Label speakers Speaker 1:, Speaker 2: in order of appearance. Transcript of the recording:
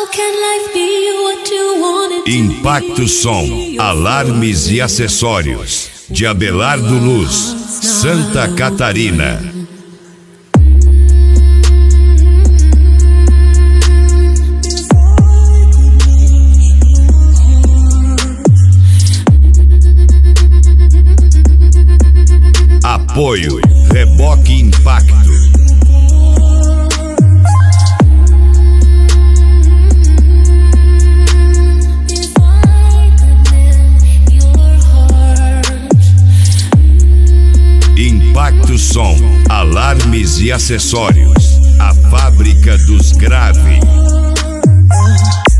Speaker 1: Impacto Som, alarmes e acessórios, de Abelardo Luz, Santa Catarina. Apoio Reboque Impacto. Impacto Som, alarmes e acessórios, a fábrica dos graves.